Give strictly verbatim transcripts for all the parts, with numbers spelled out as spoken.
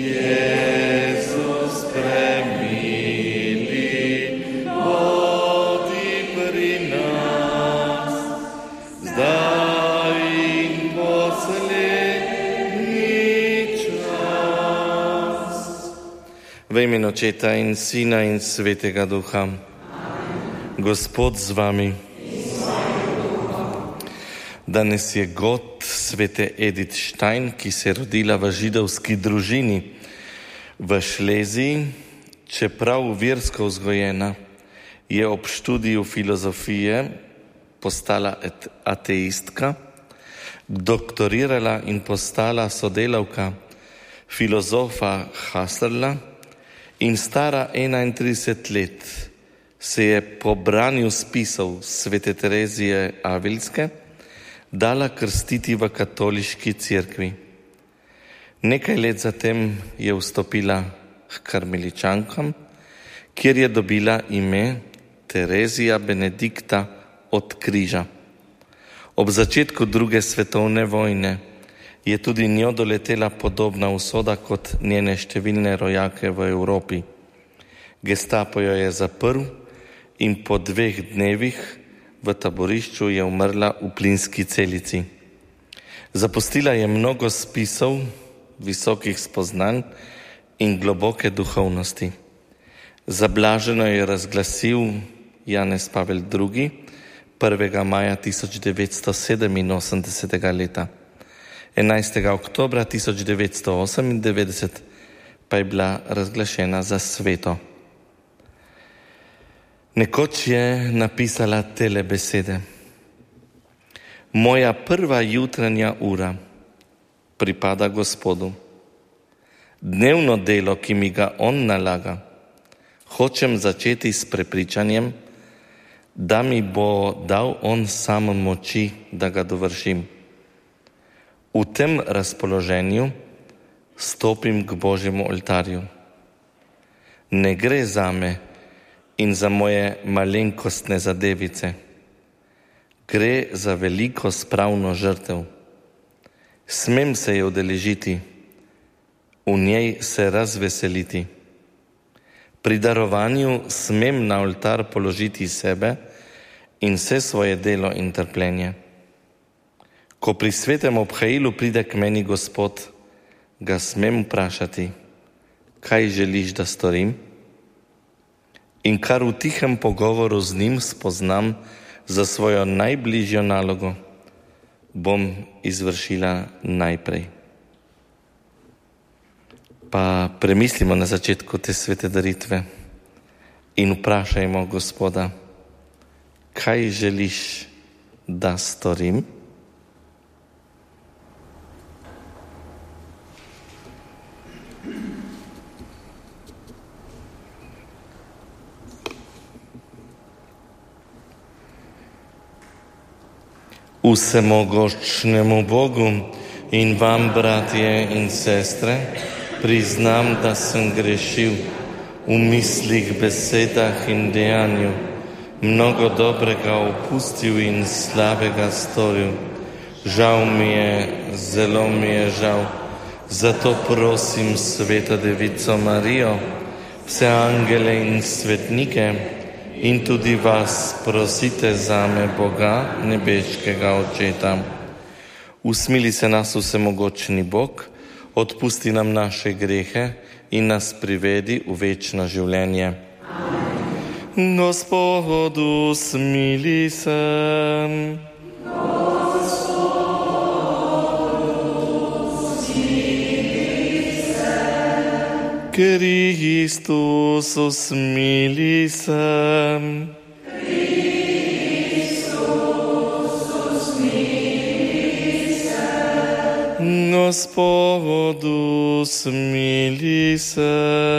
Jezus premili, bodi pri nas, zdaj in poslednji čas. V imenu Očeta in Sina in Svetega Duha. Gospod z vami. Danes je god svete Edith Stein, ki se je rodila v židovski družini v Šleziji. Čeprav versko vzgojena, je ob študiju filozofije postala ateistka, doktorirala in postala sodelavka filozofa Husserla in stara enaintrideset let se je po branju spisov svete Terezije Avilske dala krstiti v katoliški cerkvi. Nekaj let zatem je vstopila k karmeličankam, kjer je dobila ime Terezija Benedikta od križa. Ob začetku druge svetovne vojne je tudi njo doletela podobna usoda kot njene številne rojake v Evropi. Gestapo jo je zaprl in po dveh dnevih v taborišču je umrla v plinski celici. Zapustila je mnogo spisov, visokih spoznanj in globoke duhovnosti. Zablaženo je razglasil Janez Pavel drugi. prvega maja tisoč devetsto sedeminosemdesetega leta. enajstega oktobra tisoč devetsto osemindevetdeset pa je bila razglašena za sveto. Nekoč je napisala tele besede. Moja prva jutranja ura pripada Gospodu. Dnevno delo, ki mi ga On nalaga, hočem začeti s prepričanjem, da mi bo dal On sam moči, da ga dovršim. V tem razpoloženju stopim k Božjemu oltarju. Ne gre zame in za moje malenkostne zadevice. Gre za veliko spravno žrtev. Smem se je udeležiti, v njej se razveseliti. Pri darovanju smem na oltar položiti sebe in vse svoje delo in trpljenje. Ko pri svetem obhajilu pride k meni Gospod, ga smem vprašati, kaj želiš, da storim? In kar v tihem pogovoru z njim spoznam za svojo najbližjo nalogo, bom izvršila najprej. Pa premislimo na začetku te svete daritve in vprašajmo Gospoda, kaj želiš, da storim? Vsemogočnemu Bogu in vam, bratje in sestre, priznam, da sem grešil v mislih, besedah in dejanju, mnogo dobrega opustil in slabega storil. Žal mi je, zelo mi je žal, zato prosim Sveto Devico Marijo, vse angele in svetnike, in tudi vas prosite zame, Boga, nebeškega Očeta. Usmili se nas vsemogočni Bog, odpusti nam naše grehe in nas privedi v večno življenje. Amen. Gospodu, smili se. Kristus, usmili se. Kristus, usmili se. Gospodu, usmili se.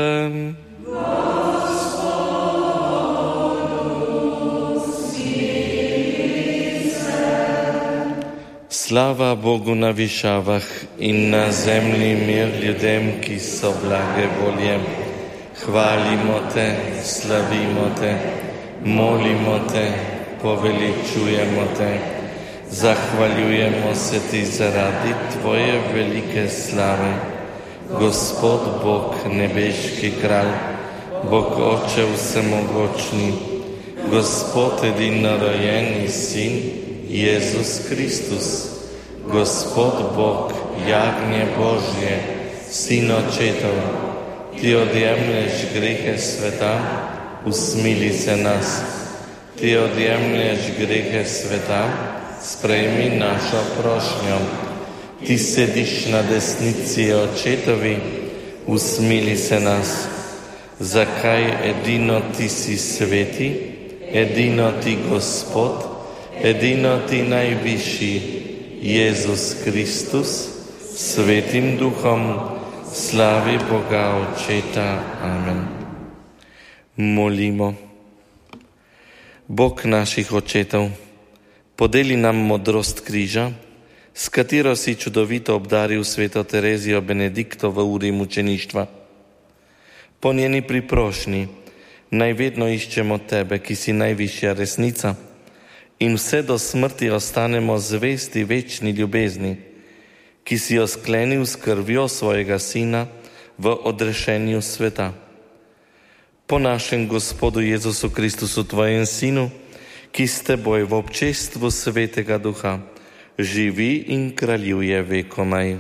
Slava Bogu na višavah in na zemlji mir ljudem, ki so blage volje. Hvalimo te, slavimo te, molimo te, poveličujemo te. Zahvaljujemo se ti zaradi tvoje velike slave. Gospod Bog, nebeški kralj, Bog Oče vsemogočni, Gospod edinorojenji Sin, Jezus Kristus, Gospod Bog, jagnje Božje, Sin očetov, Ti odjemlješ grehe sveta, usmili se nas. Ti odjemlješ grehe sveta, sprejmi našo prošnjo. Ti sediš na desnici očetovi, usmili se nas. Zakaj edino Ti si sveti, edino Ti Gospod, edino Ti najvišji, Jezus Kristus, Svetim Duhom, slavi Boga Očeta. Amen. Molimo. Bog naših očetov, podeli nam modrost križa, s katero si čudovito obdaril sveto Terezijo Benedikto v uri mučeništva. Po njeni priprošnji naj vedno iščemo Tebe, ki si najvišja resnica, in vse do smrti ostanemo zvesti večni ljubezni, ki si jo sklenil s krvjo svojega Sina v odrešenju sveta. Po našem Gospodu Jezusu Kristusu, Tvojem Sinu, ki s Teboj v občestvu Svetega Duha živi in kraljuje vekomaj.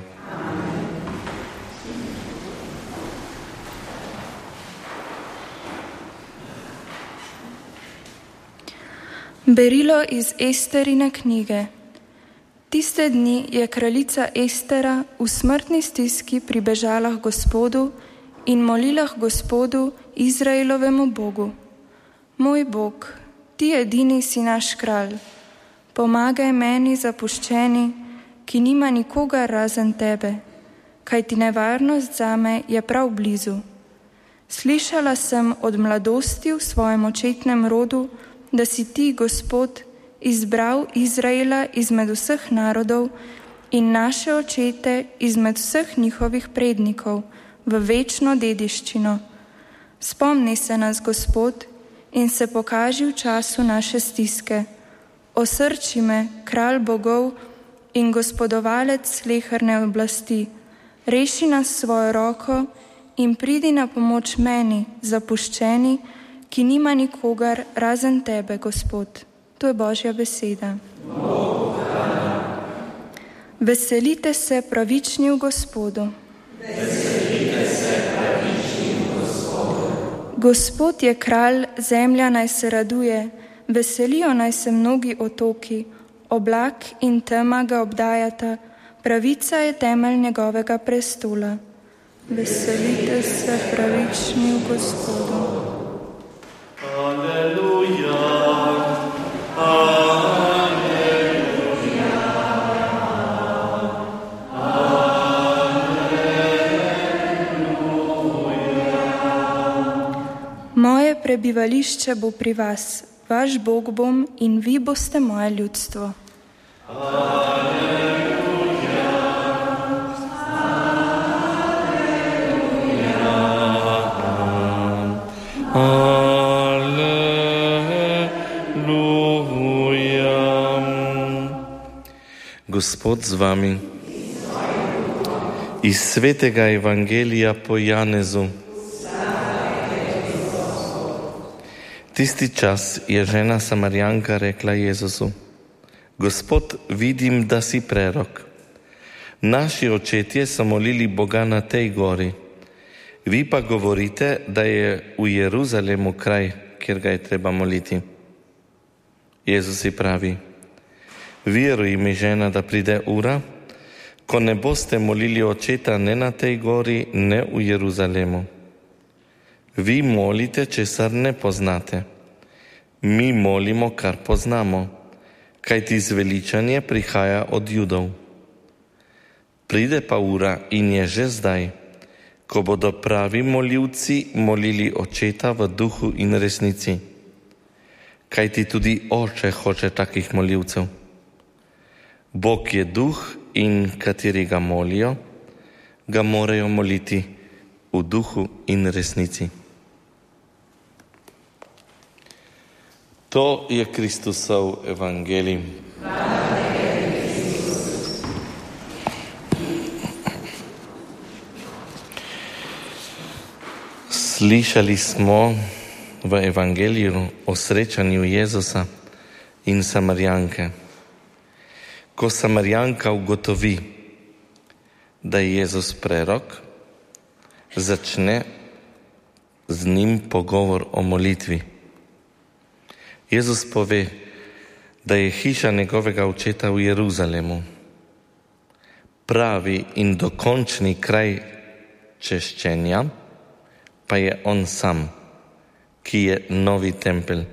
Berilo iz Esterine knjige. Tiste dni je kraljica Estera v smrtni stiski pribežala k Gospodu in molila k Gospodu, Izraelovemu Bogu. Moj Bog, Ti edini si naš kralj, pomagaj meni zapuščeni, ki nima nikogar razen Tebe, kajti nevarnost zame je prav blizu. Slišala sem od mladosti v svojem očetnem rodu, da si Ti, Gospod, izbral Izraela izmed vseh narodov in naše očete izmed vseh njihovih prednikov v večno dediščino. Spomni se nas, Gospod, in se pokaži v času naše stiske. Osrči me, kralj bogov in gospodovalec sleherne oblasti. Reši nas svojo roko in pridi na pomoč meni, zapuščeni, ki nima nikogar razen Tebe, Gospod. To je Božja beseda. Veselite se pravični v Gospodu. Veselite se pravični v Gospodu. Gospod je kralj, zemlja naj se raduje, veselijo naj se mnogi otoki, oblak in tema ga obdajata, pravica je temelj njegovega prestola. Veselite se pravični v Gospodu. Aleluja, aleluja, aleluja. Moje prebivališče bo pri vas, vaš Bog bom in vi boste moje ljudstvo. Aleluja, aleluja. Gospod z vami. Iz svetega Evangelija po Janezu. Tisti čas je žena Samarijanka rekla Jezusu: Gospod, vidim, da si prerok. Naši očetje so molili Boga na tej gori. Vi pa govorite, da je v Jeruzalemu kraj, kjer ga je treba moliti. Jezus ji pravi: Veruj mi, žena, da pride ura, ko ne boste molili očeta ne na tej gori, ne v Jeruzalemu. Vi molite, česar ne poznate. Mi molimo, kar poznamo, kajti zveličanje prihaja od Judov. Pride pa ura in je že zdaj, ko bodo pravi molilci molili očeta v duhu in resnici. Kajti tudi Oče hoče takih molilcev. Bog je duh in kateri ga molijo, ga morajo moliti v duhu in resnici. To je Kristusov evangelij. Slišali smo v Evangeliju o srečanju Jezusa in Samarijanke. Ko Samarijanka ugotovi, da je Jezus prerok, začne z njim pogovor o molitvi. Jezus pove, da je hiša njegovega očeta v Jeruzalemu, pravi in dokončni kraj češčenja pa je on sam, ki je novi tempelj.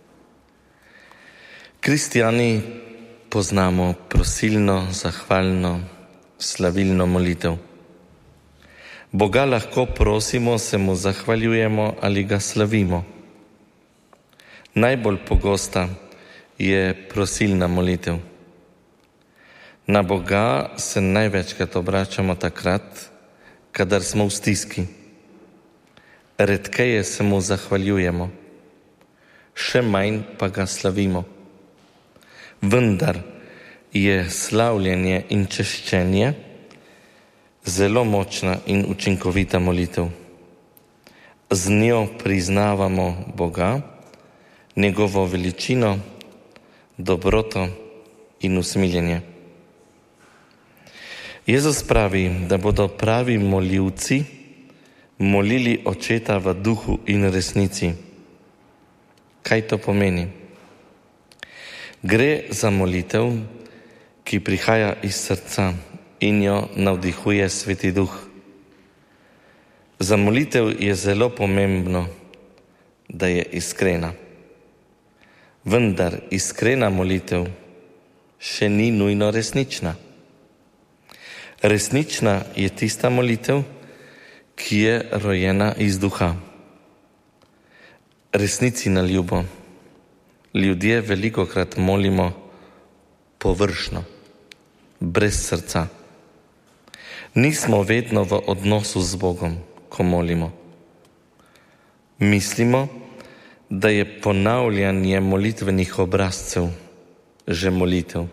Kristjani poznamo prosilno, zahvalno, slavilno molitev. Boga lahko prosimo, se mu zahvaljujemo ali ga slavimo. Najbolj pogosta je prosilna molitev. Na Boga se največkrat obračamo takrat, kadar smo v stiski. Redkeje se mu zahvaljujemo, še manj pa ga slavimo. Vendar je slavljenje in češčenje zelo močna in učinkovita molitev. Z njo priznavamo Boga, njegovo veličino, dobroto in usmiljenje. Jezus pravi, da bodo pravi molilci molili Očeta v duhu in resnici. Kaj to pomeni? Gre za molitev, ki prihaja iz srca in jo navdihuje Sveti Duh. Za molitev je zelo pomembno, da je iskrena. Vendar iskrena molitev še ni nujno resnična. Resnična je tista molitev, ki je rojena iz duha. Resnici na ljubo. Ljudje velikokrat molimo površno, brez srca. Nismo vedno v odnosu z Bogom, ko molimo. Mislimo, da je ponavljanje molitvenih obrazcev že molitev.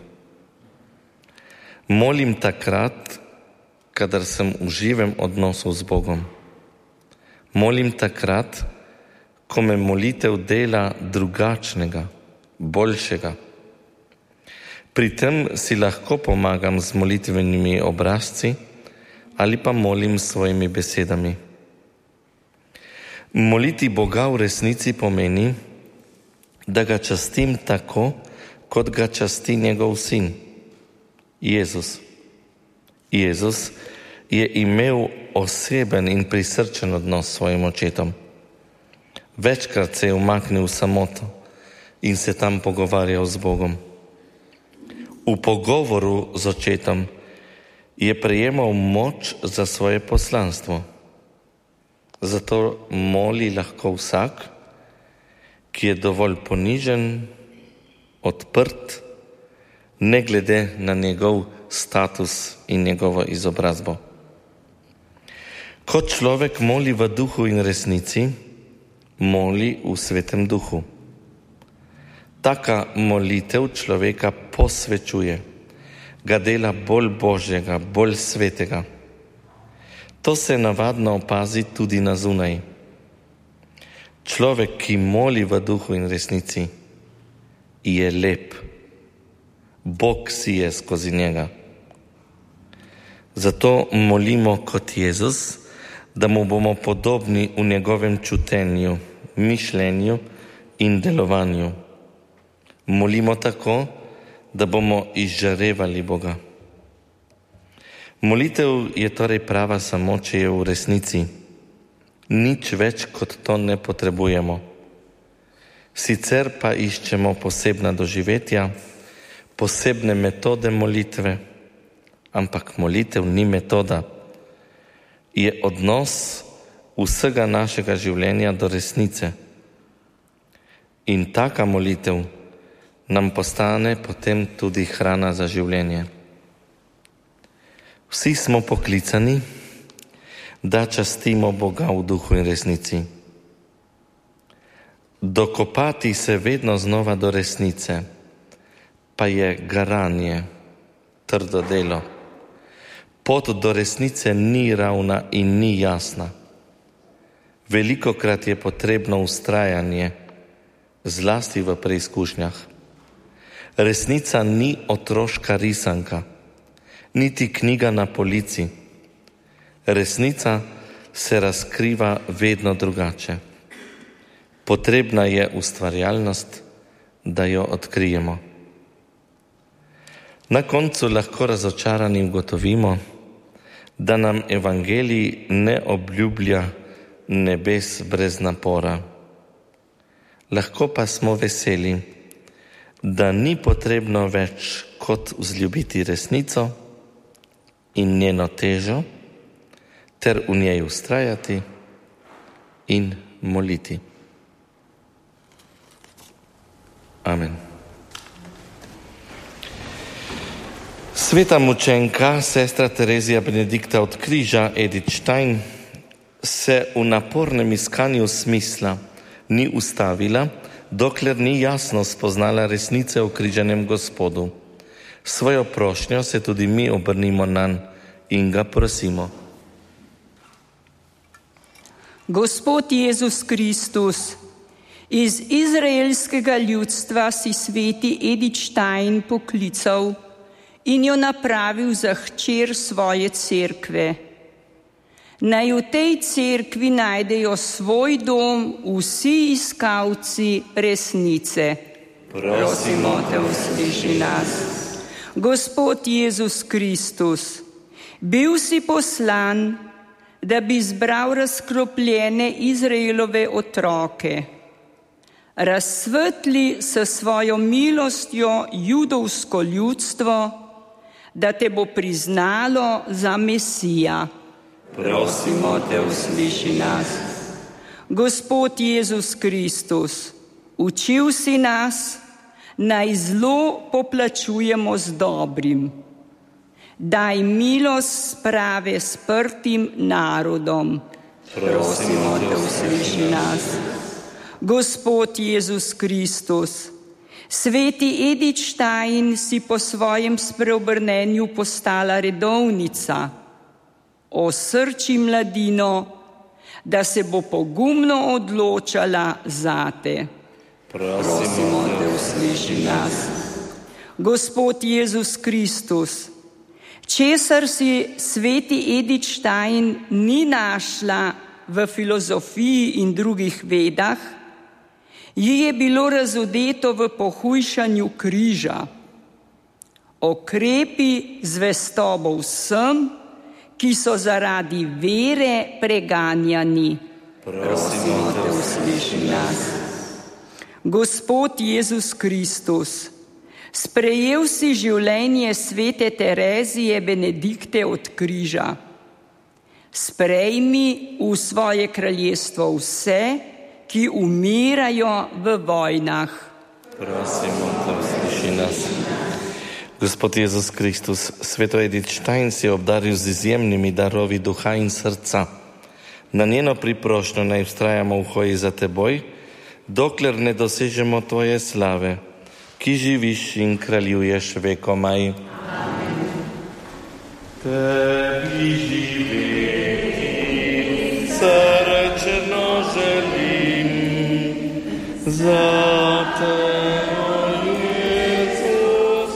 Molim takrat, kadar sem v živem odnosu z Bogom. Molim takrat, ko me molitev dela drugačnega, boljšega. Pri tem si lahko pomagam z molitvenimi obrazci ali pa molim s svojimi besedami. Moliti Boga v resnici pomeni, da ga častim tako, kot ga časti njegov sin, Jezus. Jezus je imel oseben in prisrčen odnos s svojim očetom. Večkrat se je umaknil v samoto in se tam pogovarjal z Bogom. V pogovoru z očetom je prejemal moč za svoje poslanstvo. Zato moli lahko vsak, ki je dovolj ponižen, odprt, ne glede na njegov status in njegovo izobrazbo. Ko človek moli v duhu in resnici, moli v Svetem Duhu. Taka molitev človeka posvečuje, ga dela bolj Božjega, bolj svetega. To se navadno opazi tudi na zunaj. Človek, ki moli v duhu in resnici, je lep. Bog sije skozi njega. Zato molimo kot Jezus, da mu bomo podobni v njegovem čutenju, mišljenju in delovanju. Molimo tako, da bomo izžarevali Boga. Molitev je torej prava samo, če je v resnici. Nič več kot to ne potrebujemo. Sicer pa iščemo posebna doživetja, posebne metode molitve, ampak molitev ni metoda. Je odnos vsega našega življenja do resnice. In taka molitev nam postane potem tudi hrana za življenje. Vsi smo poklicani, da častimo Boga v duhu in resnici. Dokopati se vedno znova do resnice, pa je garanje, trdo delo. Pot do resnice ni ravna in ni jasna. Velikokrat je potrebno ustrajanje, zlasti v preizkušnjah. Resnica ni otroška risanka, niti knjiga na polici. Resnica se razkriva vedno drugače. Potrebna je ustvarjalnost, da jo odkrijemo. Na koncu lahko razočarani ugotovimo, da nam evangelij ne obljublja nebes brez napora. Lahko pa smo veseli, da ni potrebno več kot vzljubiti resnico in njeno težo, ter v njej ustrajati in moliti. Amen. Sveta mučenka, sestra Terezija Benedikta od Križa, Edith Stein, se v napornem iskanju smisla ni ustavila, dokler ni jasno spoznala resnice o križanem Gospodu. Svojo prošnjo se tudi mi obrnimo nanj in ga prosimo. Gospod Jezus Kristus, iz izraelskega ljudstva si sveti Edith Stein poklical in jo napravil za hčer svoje cerkve. Naj v tej cerkvi najdejo svoj dom vsi iskalci resnice. Prosimo te, usliši nas. Gospod Jezus Kristus, bil si poslan, da bi zbral razkropljene Izraelove otroke. Razsvetli s svojo milostjo judovsko ljudstvo, da te bo priznalo za Mesija. Prosimo te, usliši nas. Gospod Jezus Kristus, učil si nas, naj zlo poplačujemo z dobrim. Daj milost sprave sprtim narodom. Prosimo te, usliši nas. Gospod Jezus Kristus, sveti Edith Stein si po svojem spreobrnenju postala redovnica. Osrči mladino, da se bo pogumno odločala zate. Prosimo te, usliši nas. Gospod Jezus Kristus, česar si sveti Edith Stein ni našla v filozofiji in drugih vedah, ji je bilo razodeto v pohujšanju križa. Okrepi zvestobo vsem, ki so zaradi vere preganjani. Prosimo te, usliši nas. Gospod Jezus Kristus, sprejel si življenje svete Terezije Benedikte od Križa. Sprejmi v svoje kraljestvo vse, ki umirajo v vojnah. Prosimo te, usliši nas. Gospod Jezus Kristus, sveto Edith Stein si obdaril z izjemnimi darovi duha in srca. Na njeno priprošnjo naj vztrajamo v hoji za teboj, dokler ne dosežemo tvoje slave, ki živiš in kraljuješ vekomaj. Amen. Tebi živeti srčno želim, za te, o Jezus.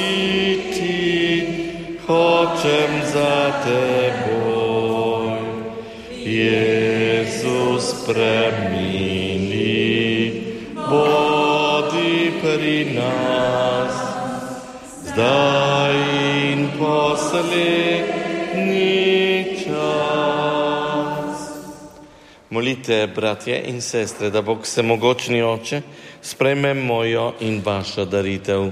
hočem za teboj. Jezus premili, bodi pri nas, zdaj in poslednji čas. Molite, bratje in sestre, da Bog Vsemogočni Oče sprejme mojo in vašo daritev.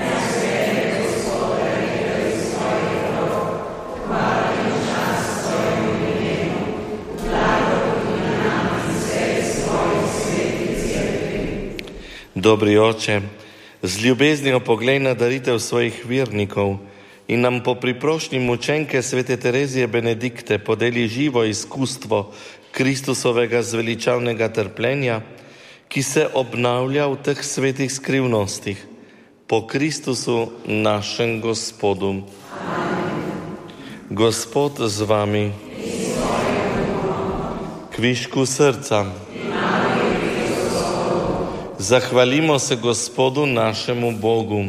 Dobri Oče, z ljubeznijo poglej na daritev svojih vernikov in nam po priprošnji mučenke svete Terezije Benedikte podeli živo izkustvo Kristusovega zveličavnega trpljenja, ki se obnavlja v teh svetih skrivnostih. Po Kristusu našem Gospodu. Amen. Gospod z vami. Kvišku srca. Zahvalimo se Gospodu našemu Bogu.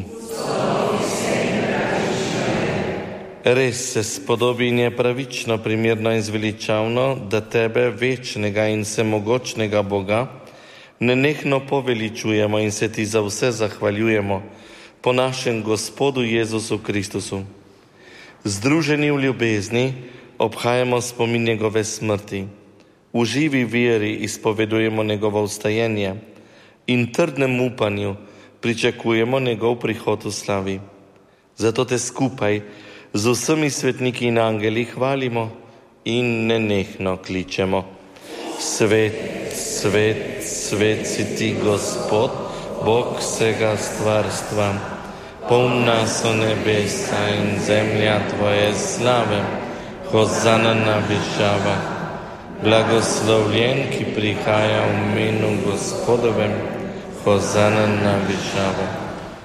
Res se spodobi in je pravično, primerno in zveličavno, da tebe, večnega in vsemogočnega Boga, nenehno poveličujemo in se ti za vse zahvaljujemo po našem Gospodu Jezusu Kristusu. Združeni v ljubezni obhajamo spomin njegove smrti. V živi veri izpovedujemo njegovo vstajenje in trdnem upanju pričakujemo njegov prihod v slavi. Zato te skupaj z vsemi svetniki in angeli hvalimo in nenehno kličemo. Svet, svet, svet si ti, Gospod, Bog vsega stvarstva. Polna so nebesa in zemlja tvoje slave. Hozana na višavah. Blagoslovljen, ki prihaja v imenu Gospodovem, hozana na višavah.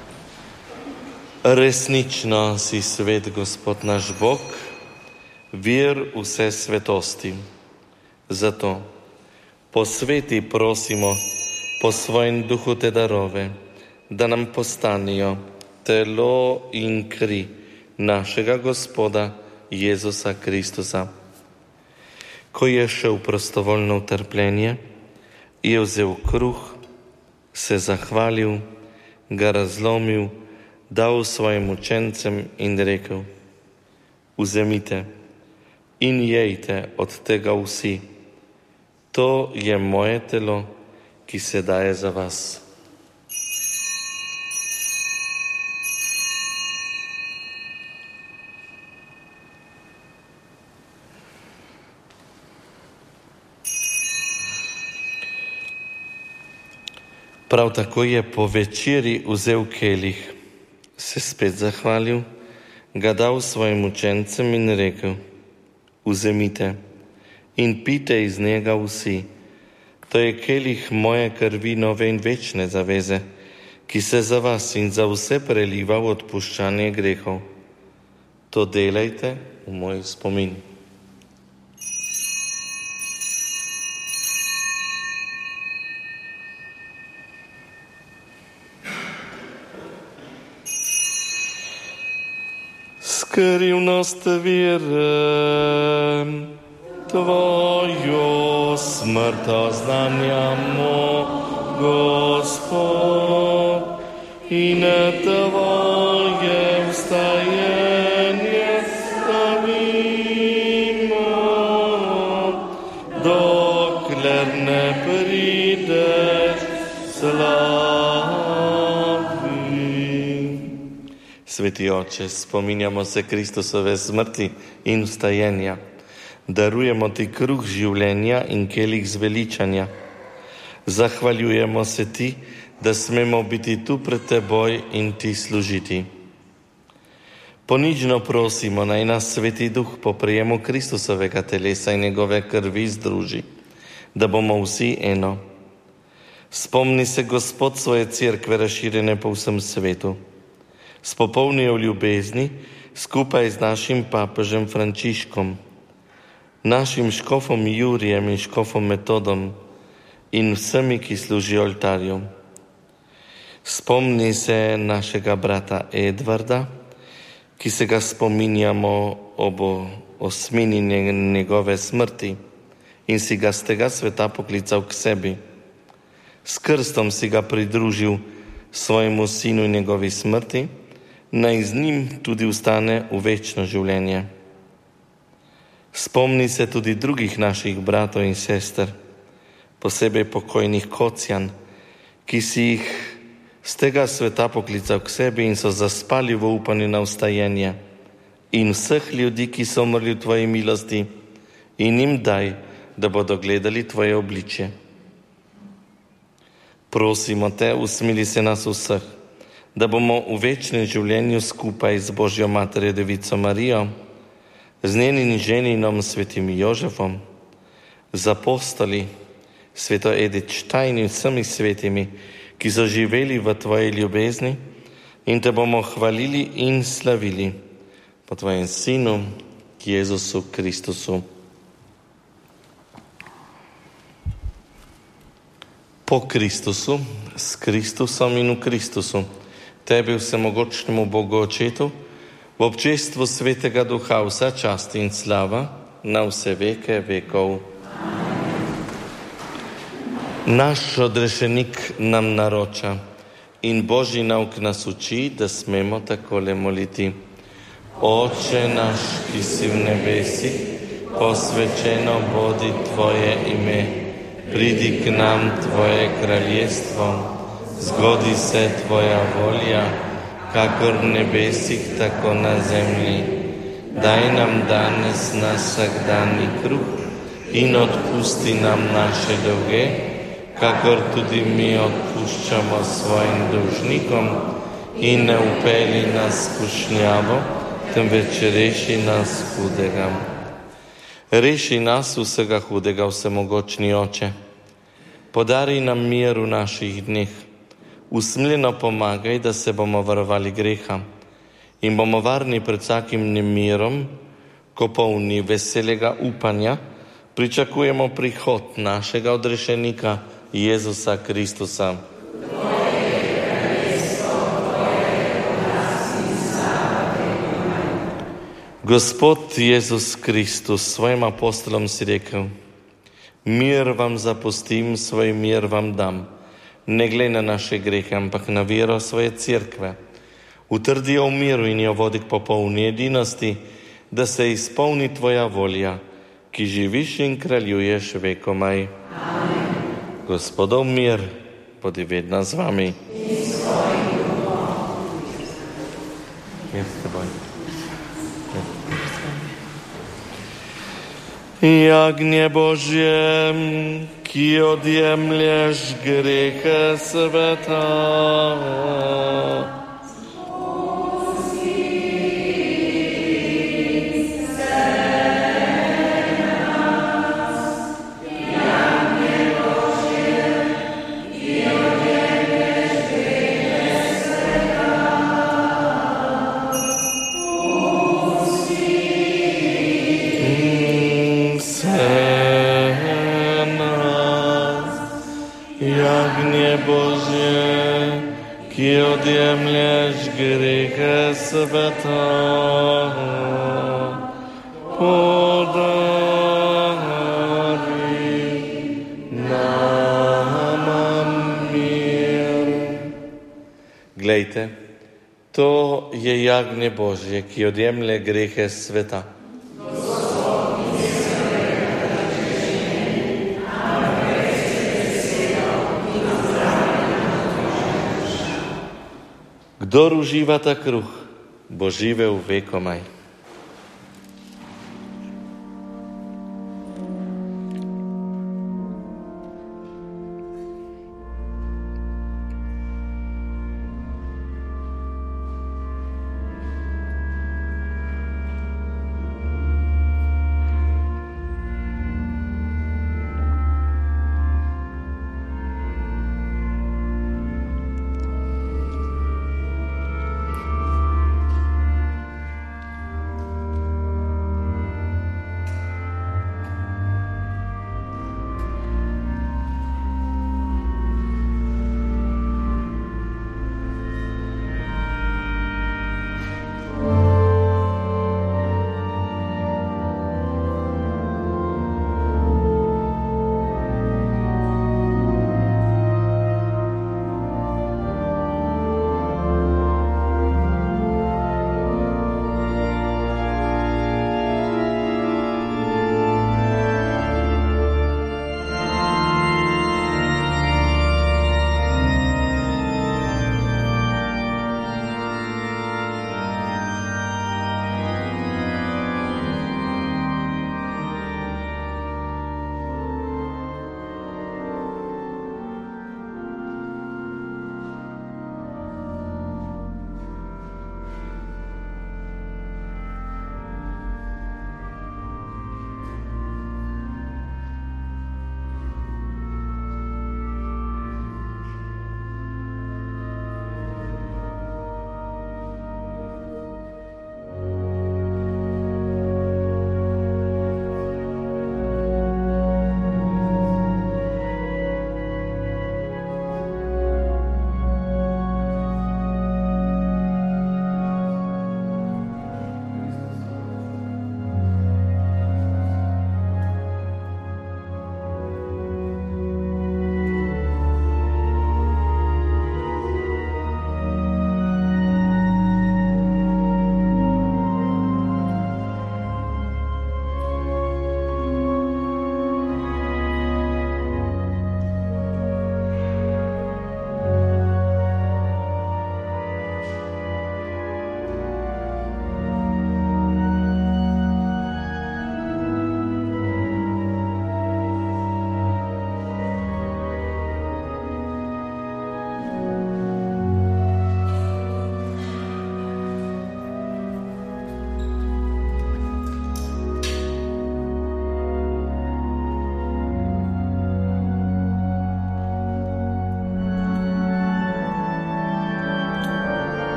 Resnično si svet, Gospod naš Bog, vir vse svetosti. Zato po sveti prosimo po svojem duhu te darove, da nam postanijo telo in kri našega Gospoda Jezusa Kristusa. Ko je šel prostovoljno v trpljenje, je vzel kruh, se zahvalil, ga razlomil, dal svojim učencem in rekel: vzemite in jejte od tega vsi. To je moje telo, ki se daje za vas. Prav tako je po večeri vzel kelih, se spet zahvalil, ga dal svojim učencem in rekel: vzemite in pite iz njega vsi. To je kelih moje krvi nove in večne zaveze, ki se za vas in za vse preliva v odpuščanje grehov. To delajte v moj spomin. Skrivnost vere, tvojo smrt oznanjamo, Gospod, in tvoje vstajenje slavimo, dokler ne prideš slavi. Sveti Oče, spominjamo se Kristusove smrti in vstajenja. Darujemo ti kruh življenja in kelih zveličanja. Zahvaljujemo se ti, da smemo biti tu pred teboj in ti služiti. Ponižno prosimo, naj nas Sveti Duh po prejemu Kristusovega telesa in njegove krvi združi, da bomo vsi eno. Spomni se, Gospod, svoje cerkve razširjene po vsem svetu. Spopolni jo v ljubezni skupaj z našim papežem Frančiškom, našim škofom Jurijem in škofom Metodom in vsemi, ki služijo oltarju. Spomni se našega brata Edvarda, ki se ga spominjamo ob osmini njegove smrti in si ga z tega sveta poklical k sebi. S krstom si ga pridružil svojemu sinu in njegovi smrti, naj z njim tudi ustane v večno življenje. Spomni se tudi drugih naših bratov in sester, posebej pokojnih Kocjan, ki si jih z tega sveta poklical k sebi in so zaspali v upanju na vstajenje, in vseh ljudi, ki so umrli v tvoji milosti, in jim daj, da bodo gledali tvoje obličje. Prosimo te, usmili se nas vseh, da bomo v večnem življenju skupaj z Božjo Materjo Devico Marijo, z njenim ženinom svetim Jožefom, z apostoli, sveto Edith Stein in vsemi svetimi, ki so živeli v tvoji ljubezni, in te bomo hvalili in slavili po tvojem sinu, Jezusu Kristusu. Po Kristusu, s Kristusom in v Kristusu, tebi vsemogočnemu Bogu Očetu, v občestvu Svetega Duha vsa čast in slava na vse veke vekov. Naš odrešenik nam naroča in Božji nauk nas uči, da smemo takole moliti. Oče naš, ki si v nebesih, posvečeno bodi tvoje ime. Pridi k nam tvoje kraljestvo, zgodi se tvoja volja, kakor v nebesih, tako na zemlji. Daj nam danes naš vsakdanji kruh in odpusti nam naše dolge, kakor tudi mi odpuščamo svojim dolžnikom, in ne vpelji nas v skušnjavo, temveč reši nas hudega. Reši nas vsega hudega, vsemogočni Oče. Podari nam mir v naših dneh. Usmiljeno pomagaj, da se bomo varovali greha in bomo varni pred vsakim nemirom, ko polni veselega upanja pričakujemo prihod našega odrešenika Jezusa Kristusa. Gospod Jezus Kristus, svojim apostolom si rekel: mir vam zapustim, svoj mir vam dam. Ne glej na naše grehe, ampak na vero svoje cerkve. Utrdi jo v miru in jo vodi k popolni edinosti, da se izpolni tvoja volja, ki živiš in kraljuješ vekomaj. Amen. Gospodov mir, bodi vedno z vami. Jaz s teboj. Jagnje Božje, ki odjemlješ grehe sveta. Jagnje Božje, ki odjemlješ grehe sveta, podari nam mir. Glejte, to je jagnje Božje, ki odjemlje grehe sveta. Kdor uživa ta kruh, bo živel vekomaj.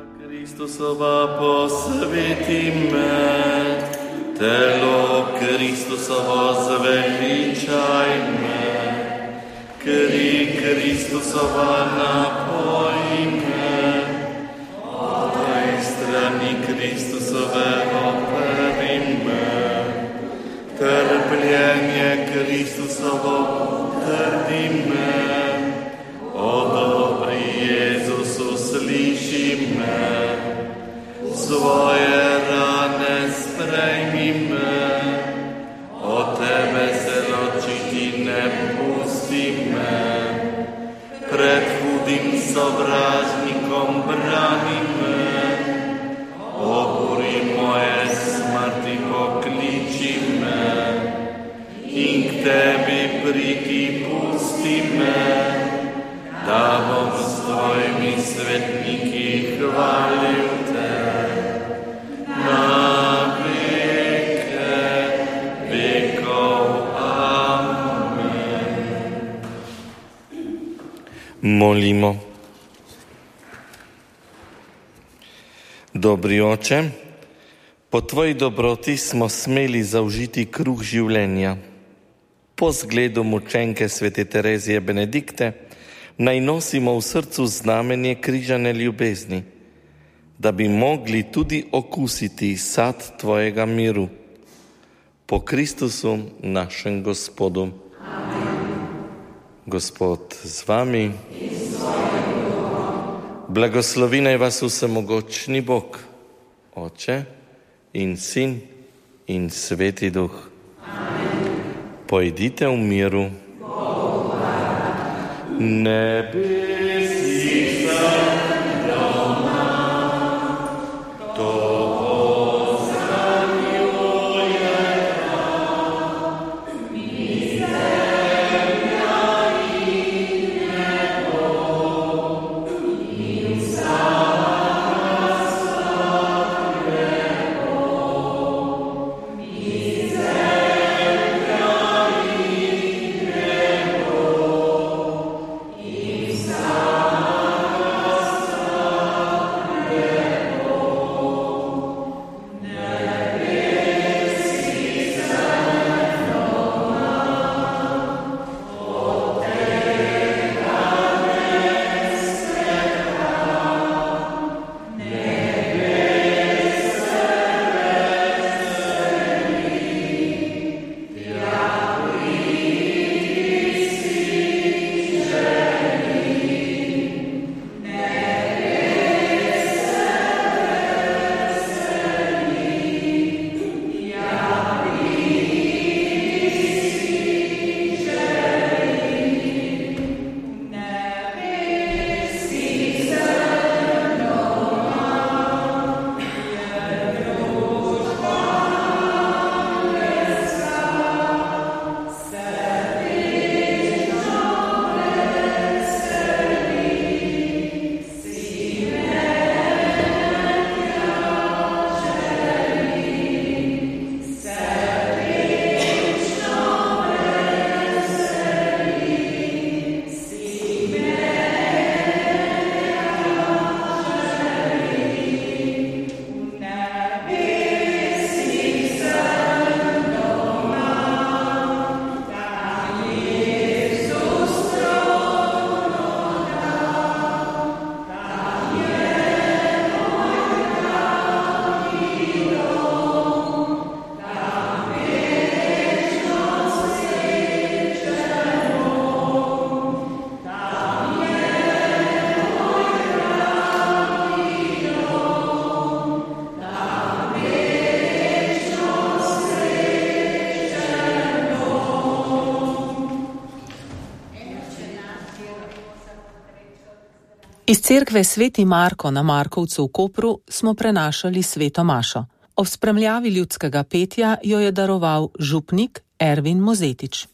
Kristusova posveti me, telo Kristusovo zveličaj me, kri Kristusova napoji me, odaj strani Kristusove operi me, trpljenje Kristusovo trdi me, o dobri Jezusu sliši me, svoje rane sprejmi me, od tebe se ločiti ne pusti me, pred hudim sovražnikom brani me, oburi moje smrti pokliči me, in k tebi priti pusti me, da bom s tvojimi svetniki hvalil te na veke vekov. Amen. Molimo. Dobri Oče, po tvoji dobroti smo smeli zaužiti kruh življenja. Po zgledu mučenke svete Terezije Benedikte naj nosimo v srcu znamenje križane ljubezni, da bi mogli tudi okusiti sad tvojega miru. Po Kristusu našem Gospodu. Amen. Gospod z vami. Blagoslovi naj vas vsemogočni Bog, Oče in Sin in Sveti Duh. Amen. Pojdite v miru. Nebesi sem doma, to ozranjuje prav, mi zemlja in nebo, in vsa vrsta grebov, mi zemlja in nebo. Iz cerkve Sveti Marko na Markovcu v Kopru smo prenašali sveto mašo. Ob spremljavi ljudskega petja jo je daroval župnik Ervin Mozetič.